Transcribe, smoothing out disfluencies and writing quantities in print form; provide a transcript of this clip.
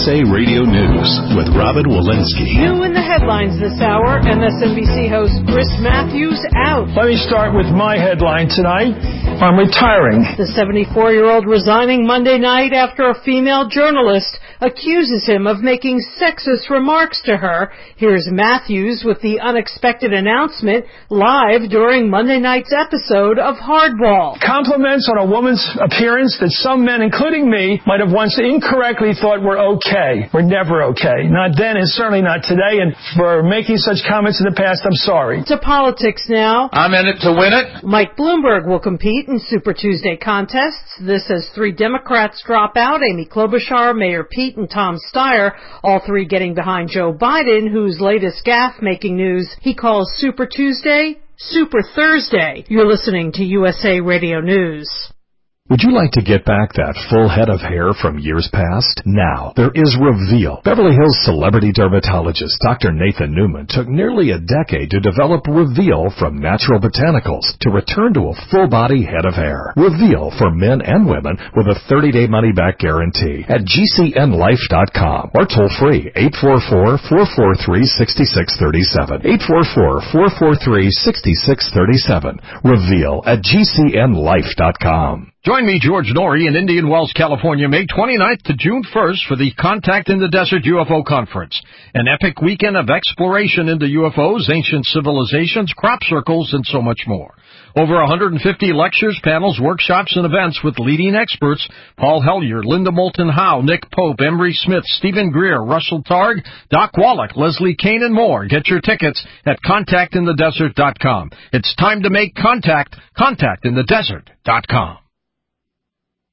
USA Radio News with Robin Walensky. New in the headlines this hour, MSNBC host Chris Matthews out. Let me start with my headline tonight. I'm retiring. The 74-year-old resigning Monday night after a female journalist accuses him of making sexist remarks to her. Here's Matthews with the unexpected announcement live during Monday night's episode of Hardball. Compliments on a woman's appearance that some men, including me, might have once incorrectly thought were okay. We're never okay. Not then and certainly not today. And for making such comments in the past, I'm sorry. To politics now. I'm in it to win it. Mike Bloomberg will compete in Super Tuesday contests. This as 3 Democrats drop out: Amy Klobuchar, Mayor Pete, and Tom Steyer, all 3 getting behind Joe Biden, whose latest gaffe making news he calls Super Tuesday, Super Thursday. You're listening to USA Radio News. Would you like to get back that full head of hair from years past? Now, there is Reveal. Beverly Hills celebrity dermatologist Dr. Nathan Newman took nearly a decade to develop Reveal from natural botanicals to return to a full-body head of hair. Reveal for men and women with a 30-day money-back guarantee at GCNlife.com or toll-free 844-443-6637. 844-443-6637. Reveal at GCNlife.com. Join me, George Norrie, in Indian Wells, California, May 29th to June 1st for the Contact in the Desert UFO Conference, an epic weekend of exploration into UFOs, ancient civilizations, crop circles, and so much more. Over 150 lectures, panels, workshops, and events with leading experts: Paul Hellyer, Linda Moulton Howe, Nick Pope, Emery Smith, Stephen Greer, Russell Targ, Doc Wallach, Leslie Kane, and more. Get your tickets at contactinthedesert.com. It's time to make contact. Contactinthedesert.com.